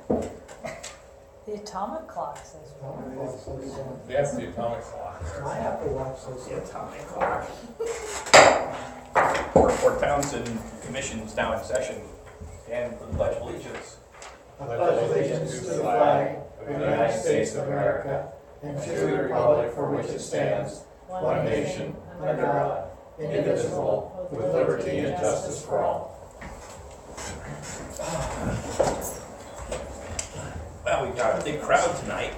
The atomic clock says one. That's the atomic clock. My Apple Watch says The atomic clock. Report towns and commissions now in session. And for the Pledge of Allegiance. I pledge allegiance to the flag of the United States of America and to the republic for which it stands, one nation, under God, indivisible, with liberty and justice for all. Well, we've got a big crowd tonight.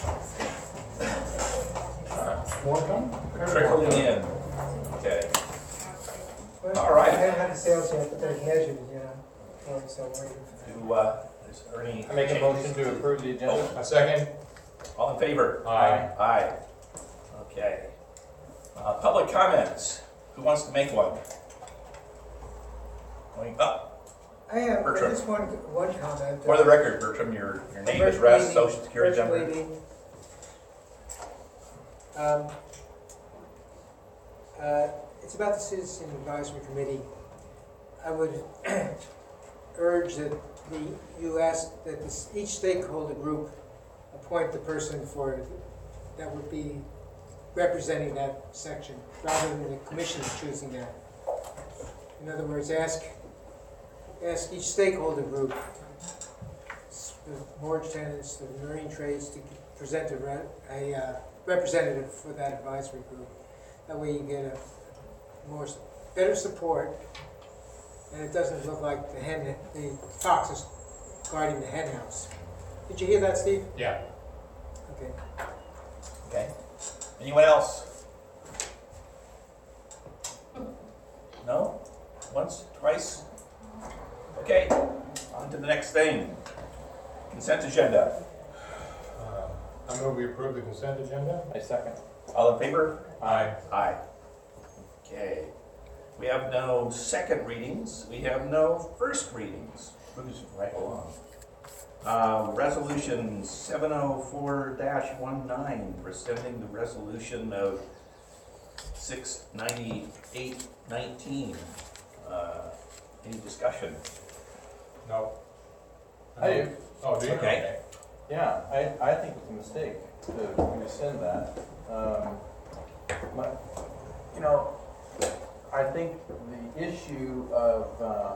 More come? Trickling in. Okay. All I right. haven't had the sales yet, but they're measured, you know. So I'm waiting for that. Is there any? I make a motion to approve the agenda. A second. All in favor? Aye. Aye. Okay. Public comments. Who wants to make one? Going up. I have Bertram. just one comment. For the record, Bertram, your name, address, social security First number. reading. It's about the Citizen Advisory Committee. I would urge that you ask that each stakeholder group appoint the person that would be representing that section, rather than the commission choosing that. In other words, ask each stakeholder group, the mortgage tenants, the marine trades, to present a representative for that advisory group. That way you get a better support, and it doesn't look like the fox is guarding the hen house. Did you hear that, Steve? Yeah. Okay. Okay. Anyone else? No? Once? Twice? Okay. On to the next thing. Consent agenda. I move we approve the consent agenda. I second. All in favor? Aye. Aye. Okay. We have no second readings. We have no first readings. Moves right along. Resolution 704-19, rescinding the resolution of 698-19. Any discussion? No. I do. Oh, do you? Okay. Yeah, I think it's a mistake to rescind that. I think the issue of,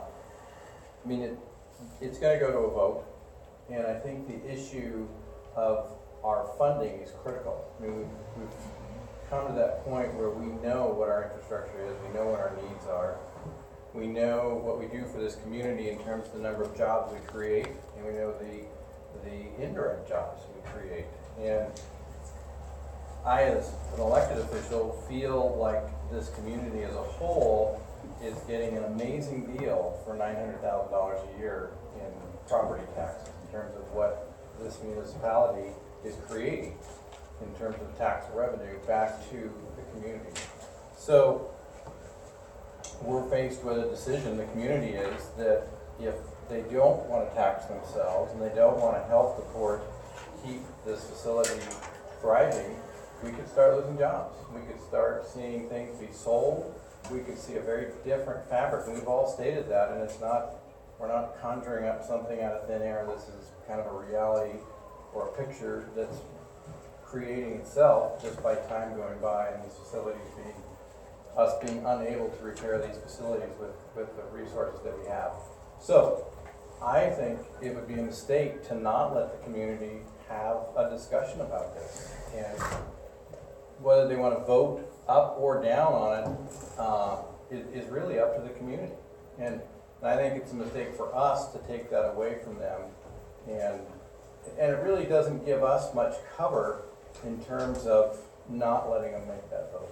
it's going to go to a vote, and I think the issue of our funding is critical. I mean, we've come to that point where we know what our infrastructure is, we know what our needs are, we know what we do for this community in terms of the number of jobs we create, and we know the indirect jobs we create. And I, as an elected official, feel like this community as a whole is getting an amazing deal for $900,000 a year in property taxes in terms of what this municipality is creating in terms of tax revenue back to the community. So we're faced with a decision, the community is, that if they don't want to tax themselves and they don't want to help the port keep this facility thriving, we could start losing jobs. We could start seeing things be sold. We could see a very different fabric, and we've all stated that, and we're not conjuring up something out of thin air. This is kind of a reality or a picture that's creating itself just by time going by and these facilities being unable to repair these facilities with the resources that we have. So I think it would be a mistake to not let the community have a discussion about this. And whether they want to vote up or down on it is really up to the community. And I think it's a mistake for us to take that away from them. And it really doesn't give us much cover in terms of not letting them make that vote.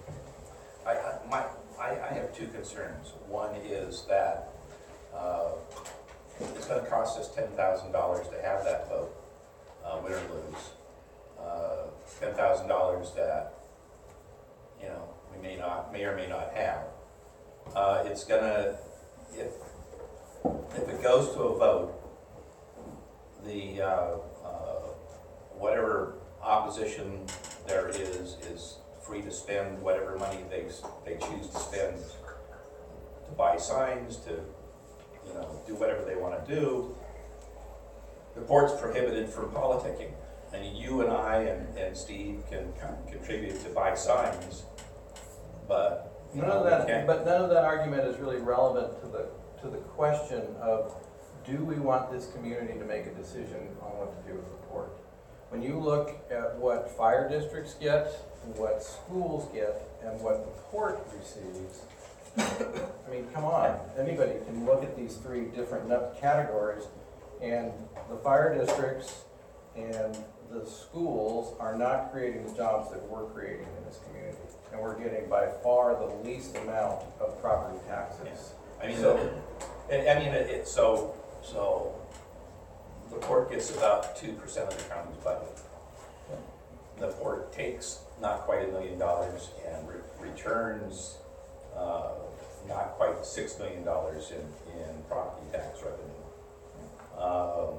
I have two concerns. One is that it's going to cost us $10,000 to have that vote, win or lose. $10,000 that we may or may not have. It's gonna, if it goes to a vote, the whatever opposition there is free to spend whatever money they choose to spend to buy signs, to do whatever they want to do. The port's prohibited from politicking. And you and I and Steve can contribute to buy signs, but, you None know, of we that, can't. but none of that argument is really relevant to the question of, do we want this community to make a decision on what to do with the port? When you look at what fire districts get, what schools get, and what the port receives, I mean, come on, anybody can look at these three different categories, and the fire districts and the schools are not creating the jobs that we're creating in this community. And we're getting by far the least amount of property taxes. I mean, So- so the port gets about 2% of the county's budget. The port takes not quite $1 million and returns not quite $6 million in property tax revenue.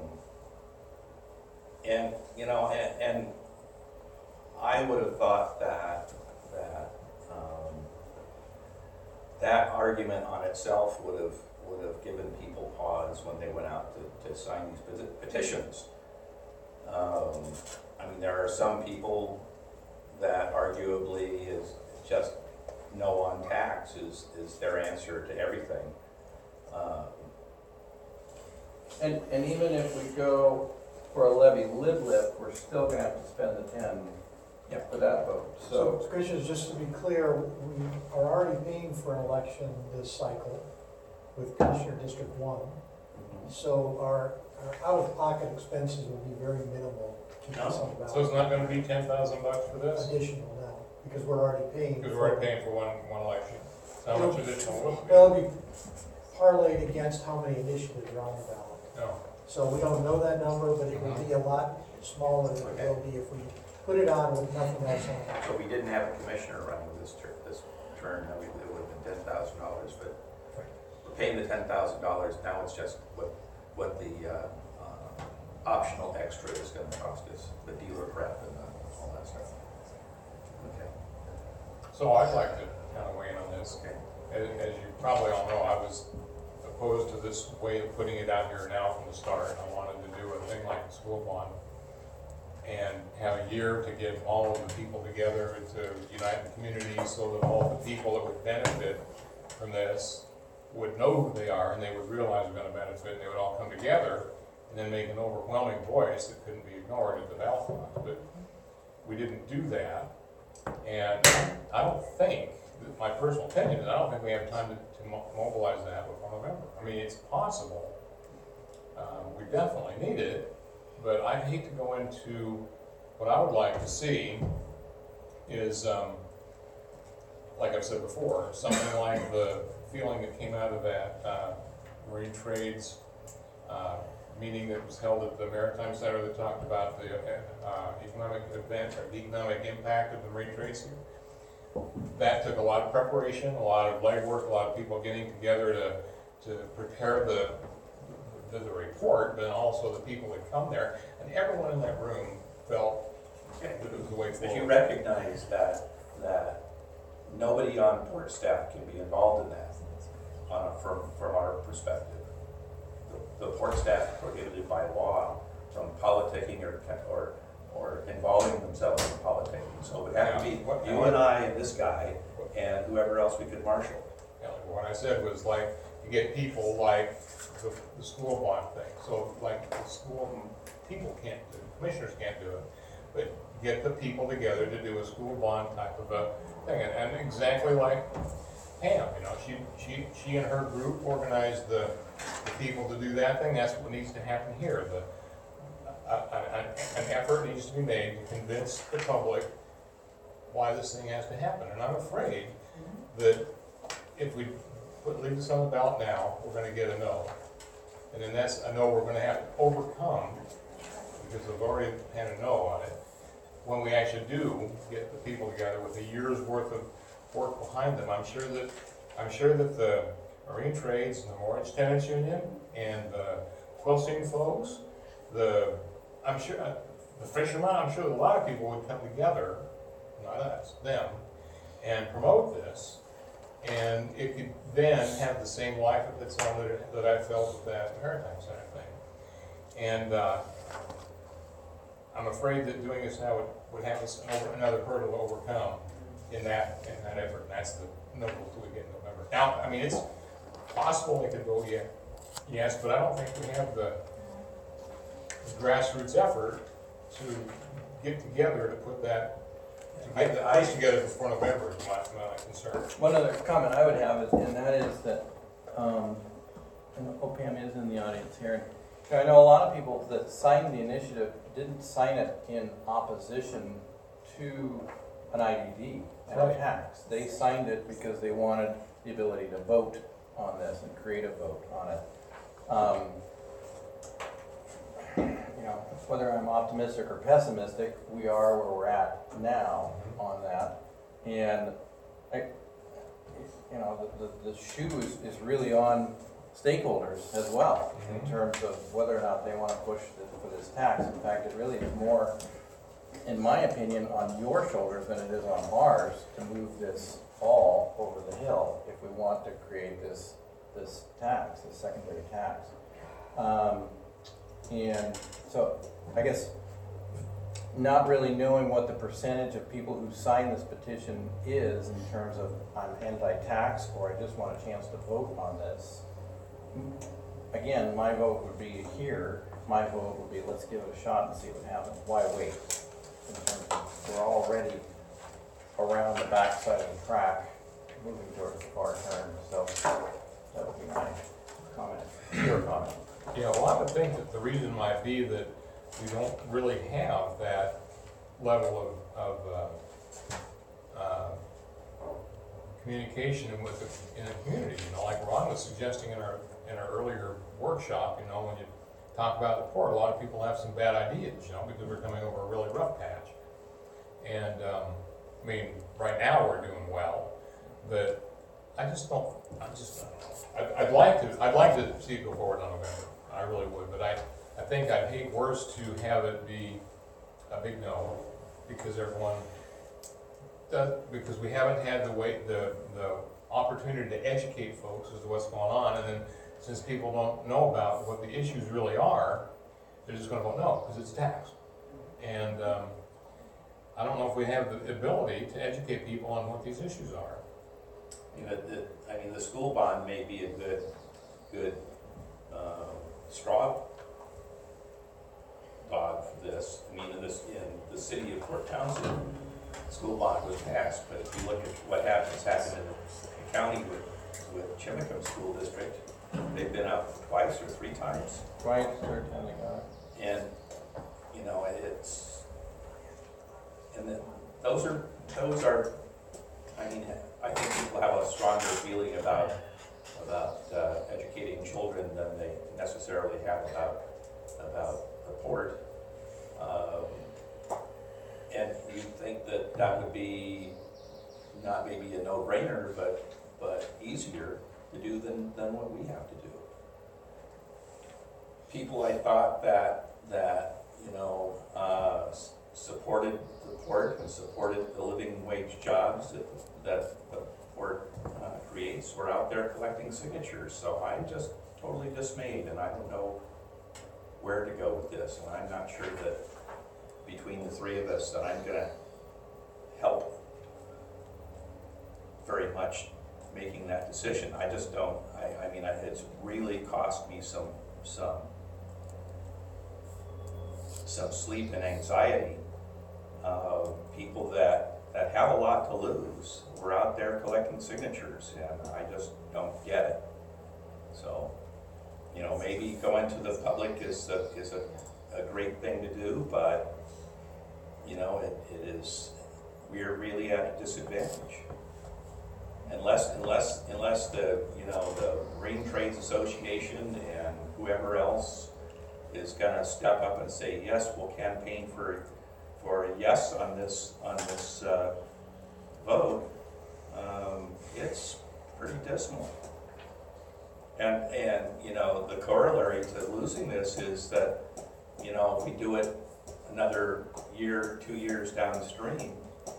And, you know, and I would have thought that that argument on itself would have given people pause when they went out to sign these petitions. I mean, there are some people that arguably is just no on tax is their answer to everything. And even if we go for a levy lip, we're still gonna have to spend the 10 for that vote, So, so. Commissioners, just to be clear, we are already paying for an election this cycle with Commissioner District 1. So our out-of-pocket expenses will be very minimal to keep this on So it's balance. not gonna be $10,000 for this? Additional now, because we're already paying. Because we're already paying for one election. So how much additional will it be? It'll be parlayed against how many initiatives are on the ballot. No. So we don't know that number, but it will be a lot smaller than it will be if we put it on with nothing else on it. So we didn't have a commissioner running this term, it would have been $10,000, but we're paying the $10,000, now it's just what the optional extra is gonna cost us, the dealer prep and all that stuff. Okay. So I'd like to kind of weigh in on this. Okay. As you probably all know, I was opposed to this way of putting it out here now from the start. I wanted to do a thing like a school bond and have a year to get all of the people together to unite the community so that all the people that would benefit from this would know who they are and they would realize they're going to benefit and they would all come together and then make an overwhelming voice that couldn't be ignored at the ballot box. But we didn't do that. And I don't think, my personal opinion is I don't think we have time to mobilize that before November. I mean, it's possible. We definitely need it, but I hate to go into, what I would like to see is, like I've said before, something like the feeling that came out of that Marine Trades meeting that was held at the Maritime Center that talked about the economic event or the economic impact of the Marine Trades here. That took a lot of preparation, a lot of legwork, a lot of people getting together to prepare the report, but also the people that come there. And everyone in that room felt that it was the way But you forward. recognize that nobody on board staff can be involved in that from our perspective. The port staff is prohibited by law from politicking or involving themselves in politicking. So it would have to be you and I and this guy and whoever else we could marshal. Yeah, what I said was like, you get people like the school bond thing. So like the school people can't do, commissioners can't do it, but get the people together to do a school bond type of a thing. And exactly like Pam, you know, she and her group organized the people to do that thing. That's what needs to happen here. An effort needs to be made to convince the public why this thing has to happen. And I'm afraid that if we leave this on the ballot now, we're going to get a no. And then that's a no we're going to have to overcome because we've already had a no on it. When we actually do get the people together with a year's worth of work behind them, I'm sure that the Marine Trades and the Mortgage Tenants Union and the Quilcene folks, I'm sure the fishermen, I'm sure a lot of people would come together, not us, them, and promote this. And it could then have the same life that I felt with that Maritime Center thing. And, I'm afraid that doing this now would have us another hurdle to overcome in that effort, and that's the number we get in November. Now, I mean, it's possible they could vote yes, but I don't think we have the grassroots effort to get together to put that, to get the place together before November is my concern. One other comment I would have is, and that is that, and OPM is in the audience here. And, you know, I know a lot of people that signed the initiative didn't sign it in opposition to an IDD and a tax. They signed it because they wanted the ability to vote on this and create a vote on it. You know, whether I'm optimistic or pessimistic, we are where we're at now on that. And you know, the shoe is really on stakeholders as well, in terms of whether or not they want to push for this tax. In fact, it really is more, in my opinion, on your shoulders than it is on ours to move this all over the hill if we want to create this tax, this secondary tax. And so I guess not really knowing what the percentage of people who sign this petition is in terms of I'm anti-tax or I just want a chance to vote on this. Again, my vote would be here. My vote would be let's give it a shot and see what happens. Why wait? In terms of we're already around the backside of the track, moving towards the far turn. So that would be my comment. Your comment. Yeah, well, I would think that the reason might be that we don't really have that level of communication in the community. You know, like Ron was suggesting in our earlier workshop, you know, when you talk about the port, a lot of people have some bad ideas, you know, because we're coming over a really rough patch. And, I mean, right now we're doing well, but I just don't know. I'd like to see it go forward on November. I really would, but I think I'd hate worse to have it be a big no, because because we haven't had the opportunity to educate folks as to what's going on, and then since people don't know about what the issues really are, they're just gonna vote no, because it's a tax. And, I don't know if we have the ability to educate people on what these issues are. You know, the school bond may be a good straw dog for this. I mean, in the city of Port Townsend, school bond was passed, but if you look at what happened in the county with Chimicum School District, they've been up twice or three times. Twice, third time they got it. And, you know, those are, I mean, I think people have a stronger feeling about educating children than they necessarily have about the port. And you think that would be not maybe a no-brainer, but easier to do than what we have to do. People I thought that you know, supported the port and supported the living wage jobs that the port creates were out there collecting signatures. So I'm just totally dismayed, and I don't know where to go with this. And I'm not sure that between the three of us that I'm gonna help very much making that decision. I just don't, I mean, it's really cost me some sleep and anxiety. People that have a lot to lose were out there collecting signatures, and I just don't get it. So, you know, maybe going to the public is a great thing to do, but, you know, we're really at a disadvantage. Unless the, you know, the Marine Trades Association and whoever else is gonna step up and say, yes, we'll campaign for a yes on this vote, it's pretty dismal. And you know, the corollary to losing this is that, you know, we do it another year, 2 years downstream.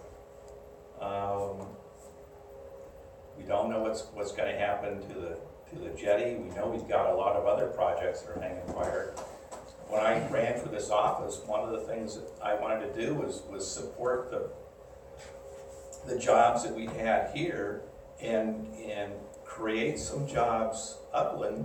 We don't know what's going to happen to the jetty. We know we've got a lot of other projects that are hanging fire. when I ran for this office, one of the things that I wanted to do was support the jobs that we had here and create some jobs upland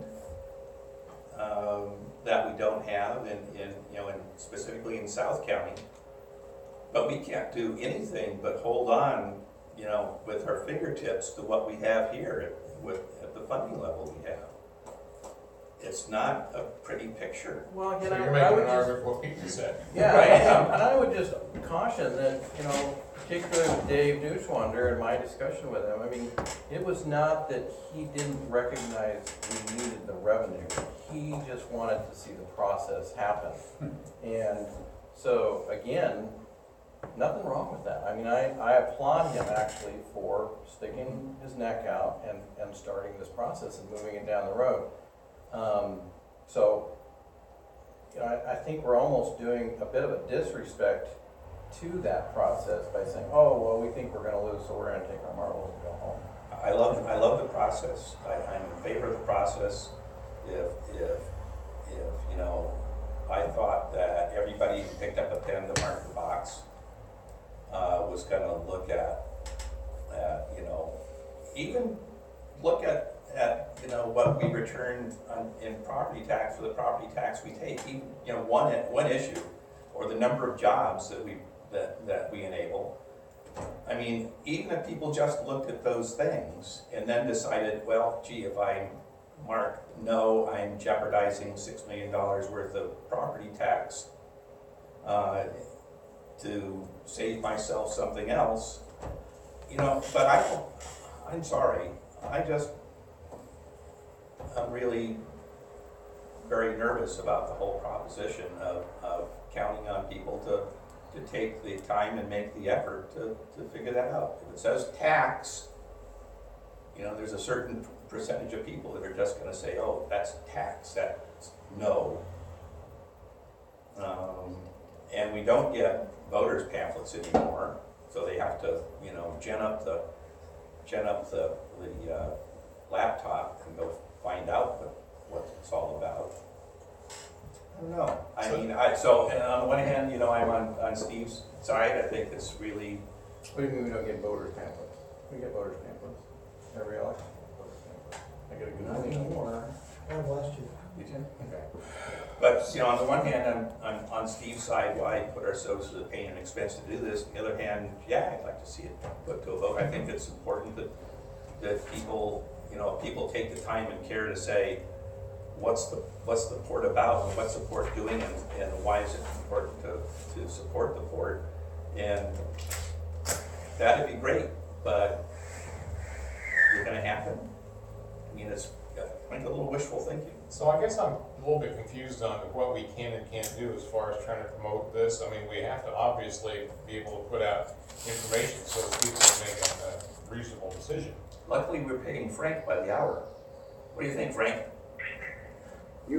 that we don't have in specifically in South County. But we can't do anything but hold on, with our fingertips to what we have here at the funding level we have. It's not a pretty picture. Well, So you're making an argument for what people said. Yeah, I am, and I would just caution that, particularly with Dave Neuschwander and my discussion with him, I mean, it was not that he didn't recognize we needed the revenue. He just wanted to see the process happen. And so, again, nothing wrong with that. I mean, I applaud him actually for sticking his neck out and starting this process and moving it down the road. I think we're almost doing a bit of a disrespect to that process by saying, oh, well, we think we're gonna lose, so we're gonna take our marbles and go home. I love the process. I'm in favor of the process. If I thought that everybody who picked up a pen to mark the box was gonna look at even look at what we returned in property tax for the property tax we take, even, one issue, or the number of jobs that we enable. I mean, even if people just looked at those things and then decided, well, gee, if I mark no, I'm jeopardizing $6 million worth of property tax to save myself something else, but I'm sorry, I'm really very nervous about the whole proposition of counting on people to take the time and make the effort to figure that out. If it says tax, there's a certain percentage of people that are just gonna say, oh, that's tax, that's no. And we don't get voters pamphlets anymore, so they have to, gen up the laptop and go find out what it's all about. I don't know. I mean, and on the one hand, I'm on Steve's side. I think it's really, What do you mean we don't get voters pamphlets? We get voters pamphlets every election. Voters pamphlets. I get a good Not one. anymore. One last year. you too? Okay. But, on the one hand, I'm on Steve's side, why put ourselves to the pain and expense to do this? On the other hand, yeah, I'd like to see it put to a vote. I think it's important that people, people take the time and care to say, what's the port about, and what's the port doing, and why is it important to support the port? And that'd be great, but is it gonna happen? I mean, it's like a little wishful thinking. So I guess I'm a little bit confused on what we can and can't do as far as trying to promote this. I mean, we have to obviously be able to put out information so that people can make a reasonable decision. Luckily, we're paying Frank by the hour. What do you think, Frank? You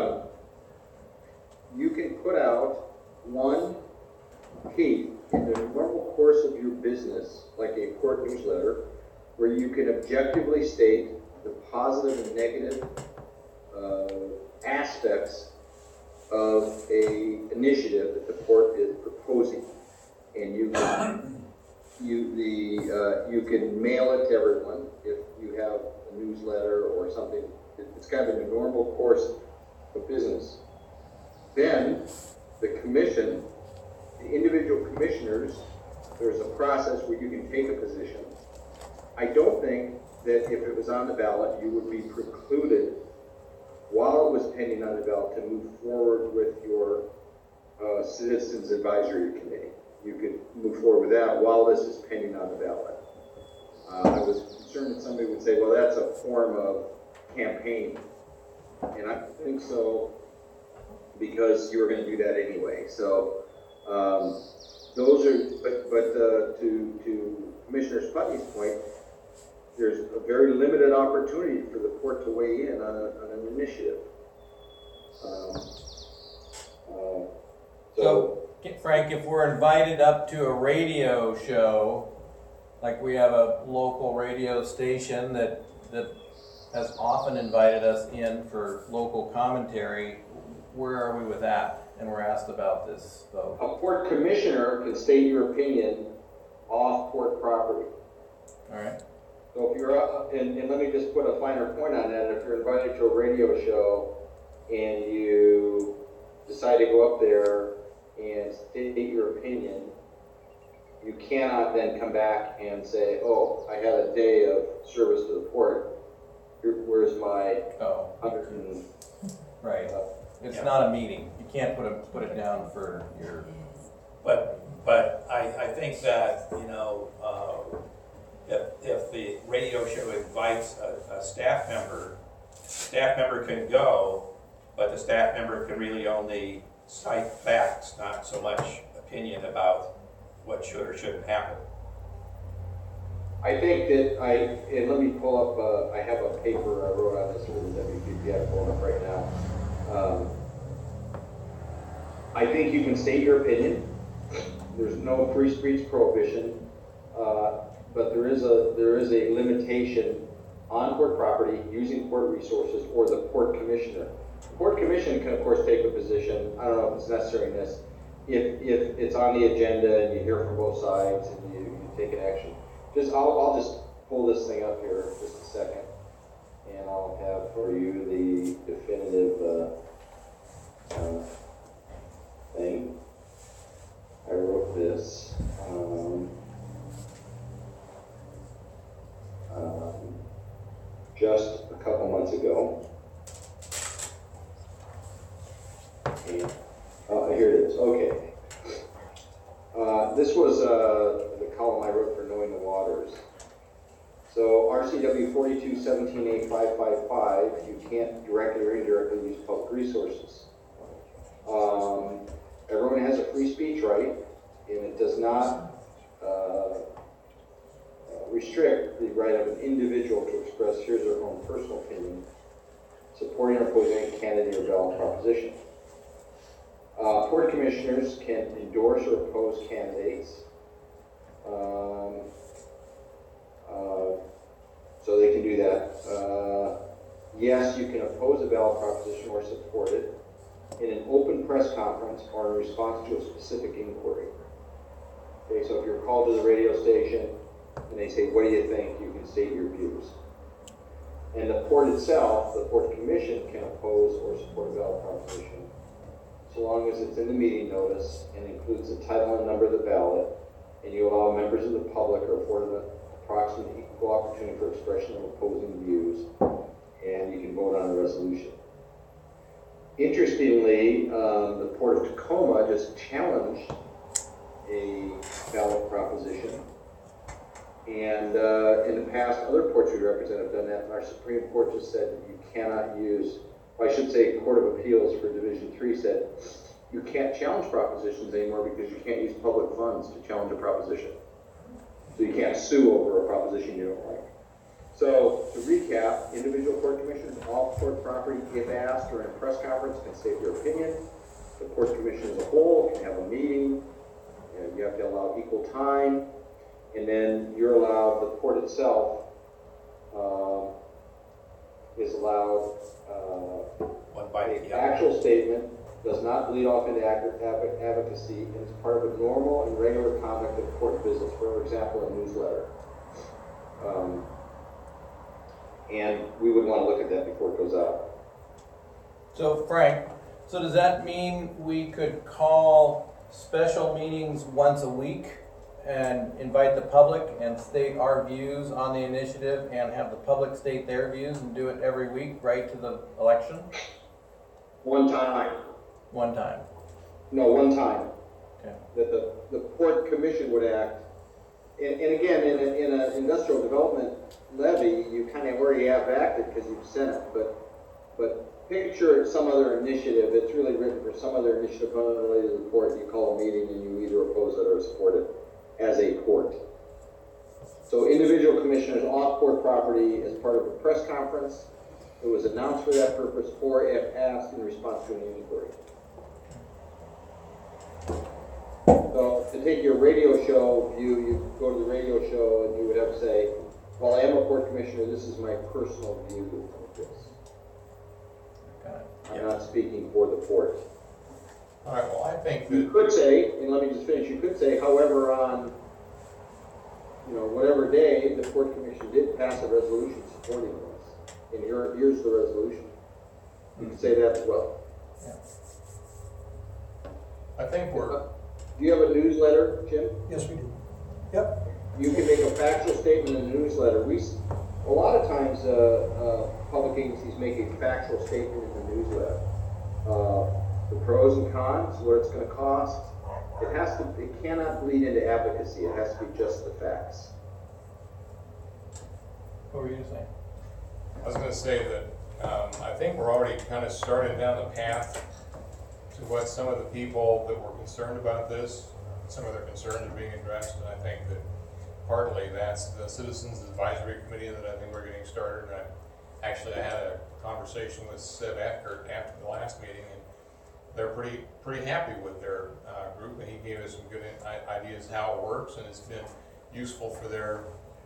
can put out one key in the normal course of your business, like a court newsletter, where you can objectively state the positive and negative aspects of a initiative that the court is proposing, and you can mail it to everyone if you have a newsletter or something. It's kind of in the normal course of business. Then the commission, the individual commissioners, there's a process where you can take a position. I don't think that if it was on the ballot, you would be precluded while it was pending on the ballot to move forward with your Citizens Advisory Committee. You could move forward with that while this is pending on the ballot. I was concerned that somebody would say, well, that's a form of campaign. And I think so, because you were going to do that anyway. So those are, but to Commissioner Sputney's point, there's a very limited opportunity for the court to weigh in on an initiative. So, Frank, if we're invited up to a radio show, like we have a local radio station that has often invited us in for local commentary, where are we with that? And we're asked about this vote. A port commissioner can state your opinion off port property. All right. So if you're up, and let me just put a finer point on that, if you're invited to a radio show and you decide to go up there and state your opinion, you cannot then come back and say, oh, I had a day of service to the port. Where's my Oh, 100 and, right. It's Yeah. not a meeting. You can't put it down for your. But I think that, you know, if the radio show invites a staff member can go, but the staff member can really only cite facts, not so much opinion about what should or shouldn't happen. I think that and let me pull up, I have a paper I wrote on this with the WPPI pulling up right now. I think you can state your opinion. There's no free speech prohibition, but there is a limitation on port property using port resources or the port commissioner. The port commission can of course take a position. I don't know if it's necessary in this. If it's on the agenda and you hear from both sides and you take an action. I'll just pull this thing up here just a second, and I'll have for you the definitive thing. I wrote this just a couple months ago. And, here it is. Okay. This was the column I wrote for Knowing the Waters. So RCW 4217A555, you can't directly or indirectly use public resources. Everyone has a free speech right, and it does not restrict the right of an individual to express his or her own personal opinion, supporting or opposing a candidate or ballot proposition. Port commissioners can endorse or oppose candidates. So they can do that. Yes, you can oppose a ballot proposition or support it in an open press conference or in response to a specific inquiry. Okay, so if you're called to the radio station and they say, what do you think? You can state your views. And the port itself, the port commission, can oppose or support a ballot proposition so long as it's in the meeting notice and includes the title and number of the ballot, and you allow members of the public or afforded an approximate equal opportunity for expression of opposing views, and you can vote on the resolution. Interestingly, the Port of Tacoma just challenged a ballot proposition, and in the past, other ports we represent have done that, and our Supreme Court just said that you cannot use, I should say Court of Appeals for Division 3 said, you can't challenge propositions anymore because you can't use public funds to challenge a proposition. So you can't sue over a proposition you don't like. So to recap, individual port commissioners off port property, if asked or in a press conference, can state their opinion. The port commission as a whole can have a meeting. You have to allow equal time. And then you're allowed, the port itself is allowed One bite of the the apple. actual statement does not bleed off into advocacy and is part of a normal and regular conduct of court business, for example, a newsletter. And we would want to look at that before it goes out. So Frank, so does that mean we could call special meetings once a week and invite the public and state our views on the initiative and have the public state their views and do it every week right to the election? One time. One time. No, one time. Okay. That the port commission would act. And again, in an industrial development levy, you kind of already have acted because you've sent it. But picture some other initiative. It's really written for some other initiative unrelated to the port. You call a meeting and you either oppose it or support it as a port. So individual commissioners off port property as part of a press conference. It was announced for that purpose, or if asked in response to an inquiry. So to take your radio show view, you go to the radio show and you would have to say, well, I am a port commissioner, this is my personal view of this. Got it. I'm not speaking for the port. All right, well, I think You that, could say, and let me just finish, you could say, however, on, whatever day, the Port Commission did pass a resolution supporting this. And here's the resolution. You can say that as well. I think we're, Do you have a newsletter, Jim? Yes, we do. Yep, You can make a factual statement in a newsletter. A lot of times, public agencies make a factual statement in the newsletter. The pros and cons, what it's gonna cost. It cannot bleed into advocacy. It has to be just the facts. What were you saying? I was gonna say that, I think we're already kind of starting down the path to what some of the people that were concerned about this, some of their concerns are being addressed, and I think that partly that's the Citizens Advisory Committee that I think we're getting started. And I had a conversation with Seb Eckert after the last meeting, and they're pretty happy with their group, and he gave us some good ideas how it works, and it's been useful for their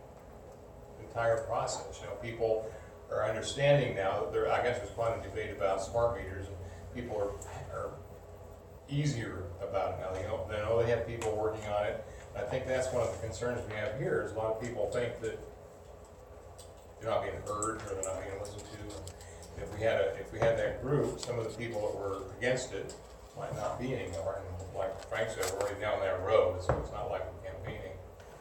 entire process. People are understanding now that I guess there's quite a debate about smart meters, and people are easier about it now. They know they have people working on it. And I think that's one of the concerns we have here is a lot of people think that they're not being heard or they're not being listened to. If we had that group, some of the people that were against it might not be anymore. And like Frank said, we're already down that road, so it's not like we're campaigning.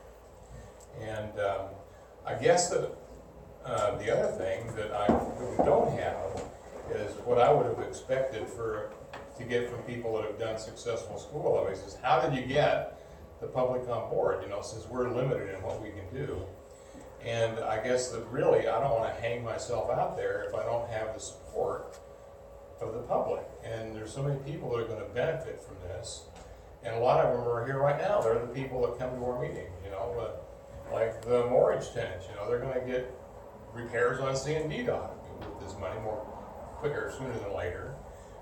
And I guess that the other thing that we don't have is what I would have expected to get from people that have done successful school levies is how did you get the public on board, since we're limited in what we can do. And I guess that really I don't want to hang myself out there if I don't have the support of the public. And there's so many people that are going to benefit from this. And a lot of them are here right now. They're the people that come to our meetings, like the mortgage tenants, they're going to get repairs on C&D dock with this money quicker, sooner than later.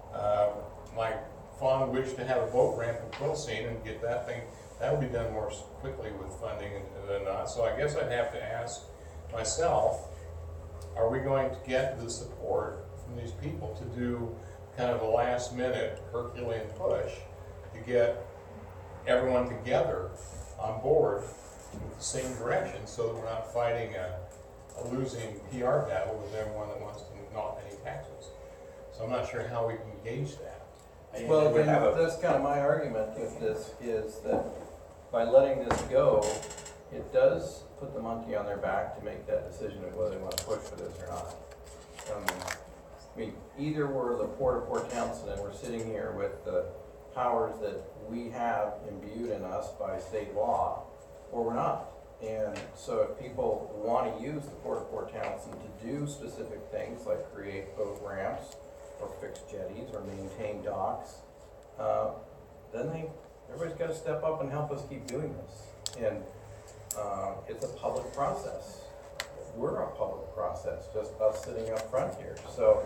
My fond wish to have a boat ramp in Quilcene and get that thing, that would be done more quickly with funding than not. So I guess I'd have to ask myself, are we going to get the support from these people to do kind of a last minute Herculean push to get everyone together on board with the same direction so that we're not fighting a losing PR battle with everyone that wants to not pay taxes. So I'm not sure how we can gauge that. Well, again, that's kind of my argument with this, is that by letting this go, it does put the monkey on their back to make that decision of whether they want to push for this or not. Either we're the Port of Port Townsend and we're sitting here with the powers that we have imbued in us by state law, or we're not. And so if people want to use the Port of Port Townsend to do specific things like create boat ramps or fix jetties or maintain docks, then everybody's got to step up and help us keep doing this. And it's a public process. We're a public process, just us sitting up front here. So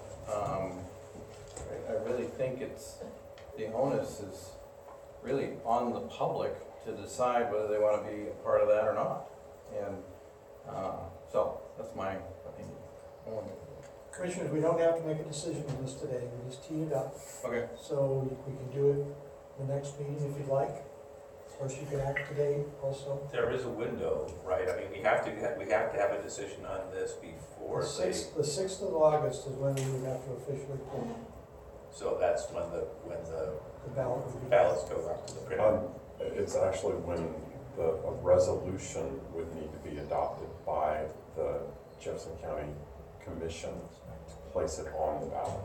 I really think the onus is really on the public to decide whether they want to be a part of that or not. And so that's my opinion. Commissioners, we don't have to make a decision on this today, we just teed it up. Okay. So we can do it the next meeting if you'd like. Of course, you can act today also. There is a window, right? I mean, we have to have a decision on this before The 6th of August is when we would have to officially pull so that's when the the ballot. would be- ballots go out to the printer. It's actually when a resolution would need to be adopted by the Jefferson County Commission to place it on the ballot.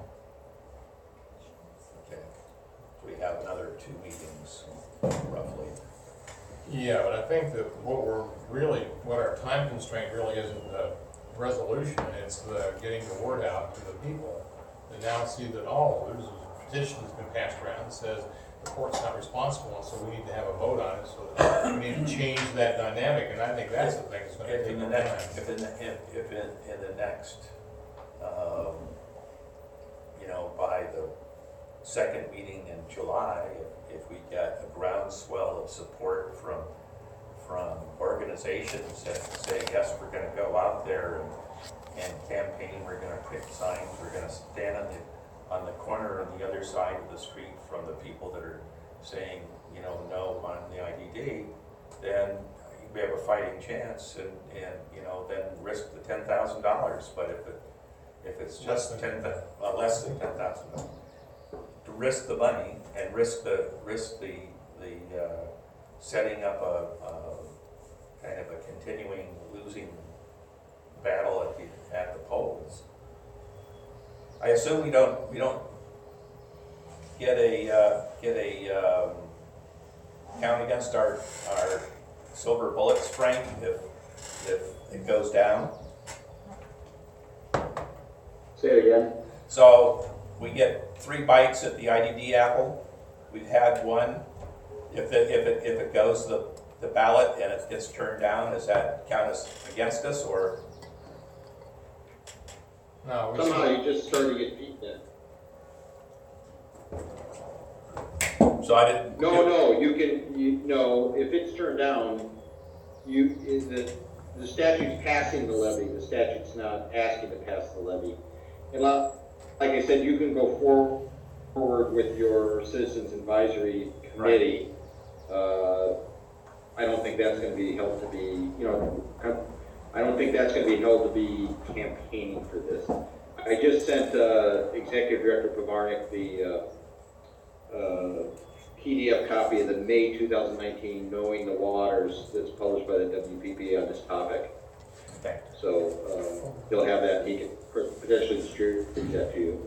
Okay. We have another 2 meetings, roughly. Yeah, but I think that what our time constraint really isn't the resolution, it's the getting the word out to the people. And now see that, there's a petition that's been passed around that says the court's not responsible, and so we need to have a vote on it, so that we need to change that dynamic, and I think that's the thing that's gonna If take in the the next, time. if in the next, by the second meeting in July, if we get a groundswell of support from organizations that say, yes, we're gonna go out there and campaign, we're gonna print signs, we're gonna stand on on the corner on the other side of the street from the people that are saying, no on the IDD, then we have a fighting chance and then risk the $10,000. But if it's Less just than less than $10,000, to risk the money and risk the setting up a kind of a continuing losing battle at the polls. I assume we don't get a count against our silver bullets, Frank, if it goes down. Say it again. So we get 3 bites at the IDD apple. We've had one. If it goes the ballot and it gets turned down, does that count as against us, or? No, we Somehow should, you just started to get feedback. So I didn't. No, if it's turned down, the statute's passing the levy, the statute's not asking to pass the levy. And like I said, you can go forward with your Citizens Advisory Committee. I don't think that's gonna be held to be, I don't think that's gonna be held to be campaigning for this. I just sent Executive Director Pavarnik the PDF copy of the May 2019 Knowing the Waters that's published by the WPPA on this topic. Okay. So he'll have that, and he can potentially distribute that to you.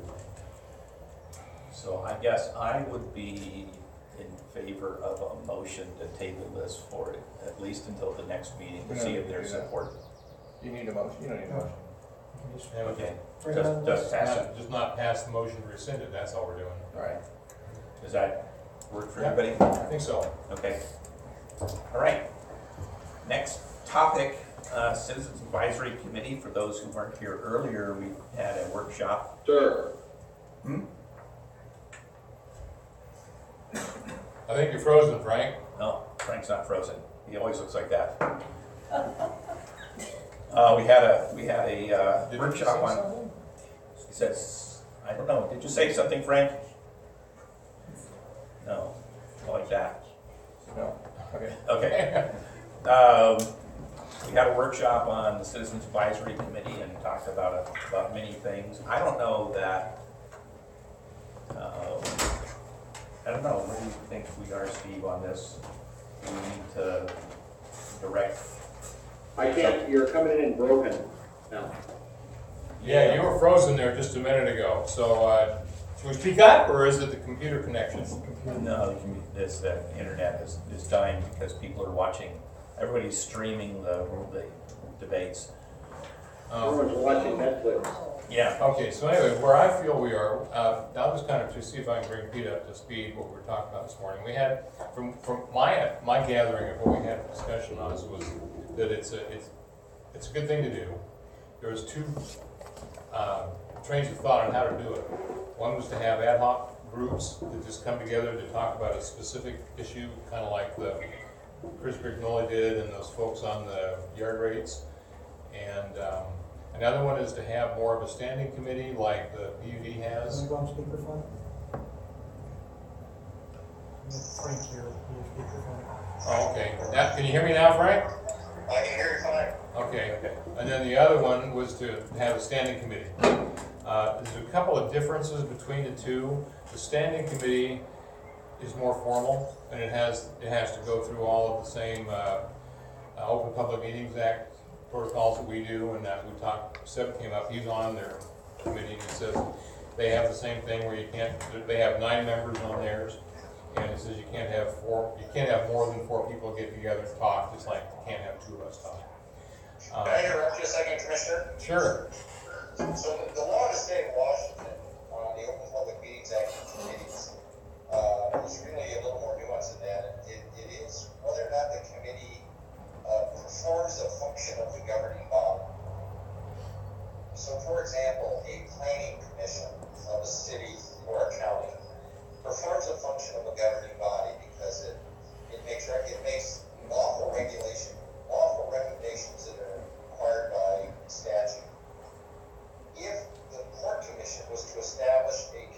So I guess I would be in favor of a motion to table this for at least until the next meeting to see if there's support. You need a motion, you don't need a motion. Okay. Bring it on Just this. pass it. just not pass the motion to rescind it, that's all we're doing. All right. Does that work for Yeah. everybody? I think so. Okay. All right. Next topic, Citizens Advisory Committee. For those who weren't here earlier, we had a workshop. Sir, I think you're frozen, Frank. No, Frank's not frozen. He always looks like that. We had a Did you say workshop on. something? He says, I don't know. Did you say something, Frank? No, not like that. No, okay. Okay. We had a workshop on the Citizens Advisory Committee and talked about many things. I don't know that. I don't know. Where do you think we are, Steve, on this? Do we need to direct? I can't, you're coming in broken now. Yeah, you were frozen there just a minute ago, so, should we speak up, or is it the computer connection? No, the internet is dying because people are watching. Everybody's streaming the debates. Everyone's watching Netflix. Yeah. Okay, so anyway, where I feel we are, I'll just kind of to see if I can bring Pete up to speed what we were talking about this morning. We had, from my gathering of what we had discussion on was that it's a good thing to do. There was 2 trains of thought on how to do it. One was to have ad hoc groups that just come together to talk about a specific issue, kind of like the Chris Grignoli did and those folks on the yard rates. And another one is to have more of a standing committee like the PUD has. Can you go on speakerphone? Frank here, your speakerphone. Oh, okay. Now, can you hear me now, Frank? I can hear you fine. Okay. And then the other one was to have a standing committee. There's a couple of differences between the two. The standing committee is more formal, and it has to go through all of the same Open Public Meetings Act protocols that we do, and that we talked. Seb came up. He's on their committee, and he says they have the same thing where you can't. They have 9 members on theirs, and it says you can't have 4. You can't have more than 4 people get together and talk, just like you can't have 2 of us talk. Can I interrupt you a second, Commissioner? Sure. So the law in the state of Washington on the Open Public Meetings Act committees is really a little more nuanced than that. It is whether or not the committee performs the function of the governing body. So, for example, a planning commission of a city or a county performs the function of a governing body because it makes lawful recommendations that are required by statute. If the court commission was to establish a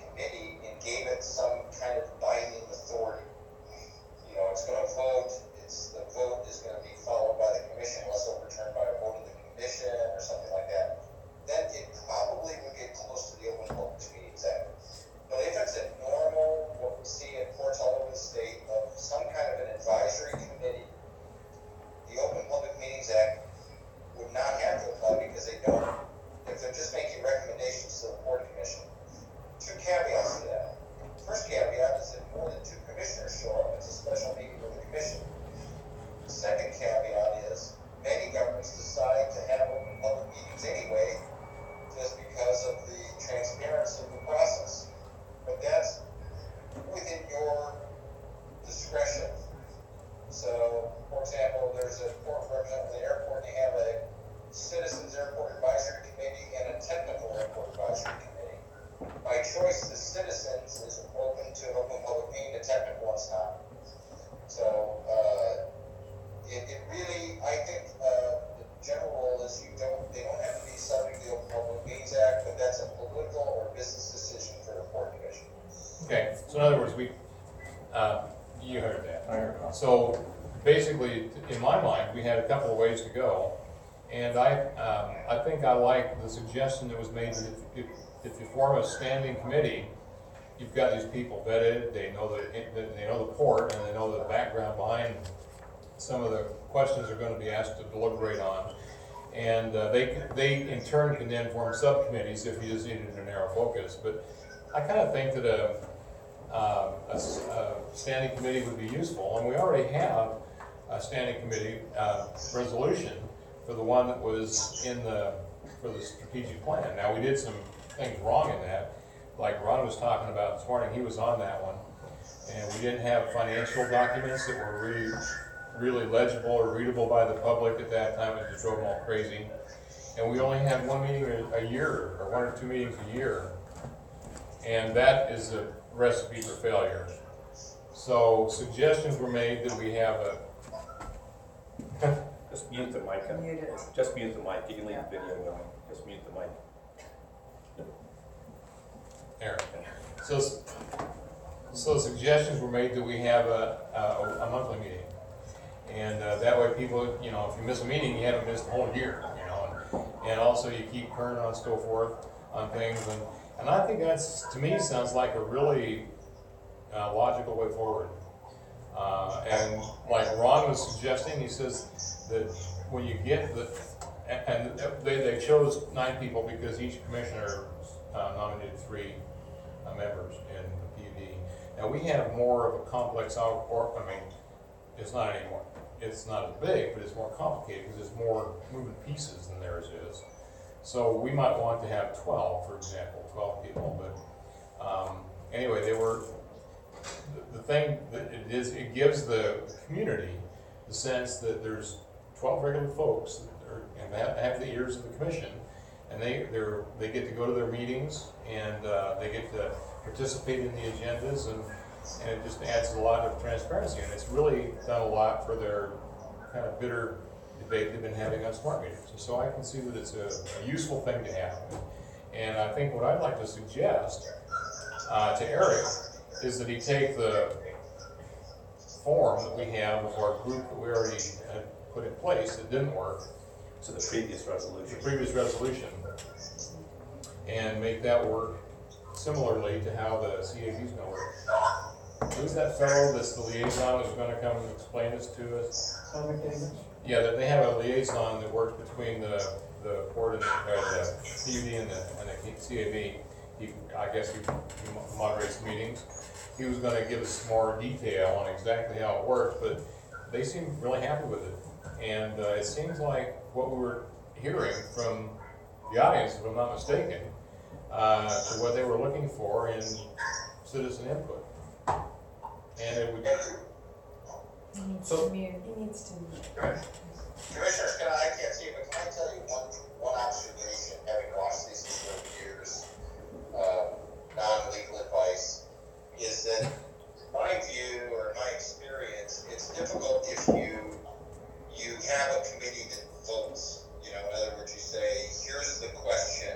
other words, you heard that. I heard it. So basically, in my mind, we had a couple of ways to go. And I think I like the suggestion that was made that if you form a standing committee, you've got these people vetted, they know the port, and they know the background behind some of the questions they're going to be asked to deliberate on. And they in turn can then form subcommittees if you just needed a narrow focus. But I kind of think that a standing committee would be useful, and we already have a standing committee resolution for the one that was for the strategic plan. Now, we did some things wrong in that, like Ron was talking about this morning. He was on that one, and we didn't have financial documents that were really legible or readable by the public at that time. It just drove them all crazy. And we only had one meeting a year, or 1 or 2 meetings a year, and that is a recipe for failure. So suggestions were made that we have Just mute the mic. Mute it. Just mute the mic. You can leave the video going. Just mute the mic. Eric. So suggestions were made that we have a monthly meeting. And that way people, you know, if you miss a meeting, you haven't missed the whole year, you know. And also you keep current on so forth on things. And I think that's, to me, sounds like a really logical way forward. And like Ron was suggesting, he says that when you get and they chose 9 people because each commissioner nominated 3 members in the PUD. Now we have more of a complex it's not anymore. It's not as big, but it's more complicated because there's more moving pieces than theirs is. So we might want to have 12, for example, 12 people. But anyway, they were. The thing that it is, it gives the community the sense that there's 12 regular folks and have the ears of the commission, and they get to go to their meetings, and they get to participate in the agendas, and it just adds a lot of transparency, and it's really done a lot for their kind of bitter debate they've been having on smart meters. And so I can see that it's a useful thing to have. And I think what I'd like to suggest to Eric is that he take the form that we have of our group that we already had put in place that didn't work. So the previous resolution. The previous resolution. And make that work similarly to how the CAB's gonna work. Who's that fellow that's the liaison that's gonna come and explain this to us? Yeah, that they have a liaison that works between the port and the PUD and the CAB. I guess he moderates meetings. He was gonna give us more detail on exactly how it works, but they seem really happy with it. And it seems like what we were hearing from the audience, if I'm not mistaken, to what they were looking for in citizen input. And it would. He needs to mute. He needs to mute. Commissioners, I can't see it, but can I tell you one observation, having watched these for years, non-legal advice, is that my view or my experience, it's difficult if you have a committee that votes. You know, in other words, you say, here's the question,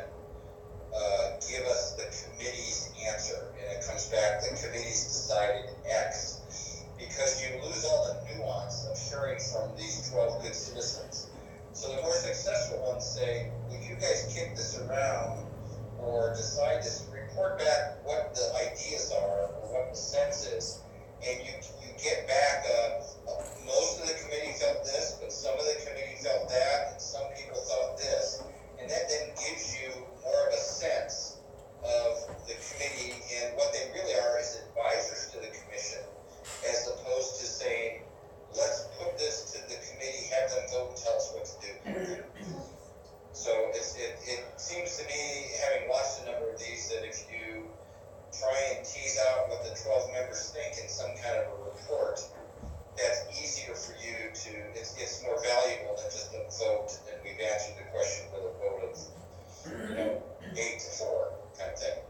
give us the committee's answer, and it comes back, the committee's decided X. Because you lose all the nuance of hearing from these 12 good citizens. So the more successful ones say, will you guys kick this around or decide this, report back what the ideas are or what the sense is, and you get back, most of the committee felt this, but some of the committee felt that, and some people thought this, and that then gives you more of a sense of the committee, and what they really are is advisors to the commission, as opposed to saying, let's put this to the committee, have them vote and tell us what to do. So it seems to me, having watched a number of these, that if you try and tease out what the 12 members think in some kind of a report, that's easier for you to, it's more valuable than just a vote, and we've answered the question with a vote of, 8-4 kind of thing.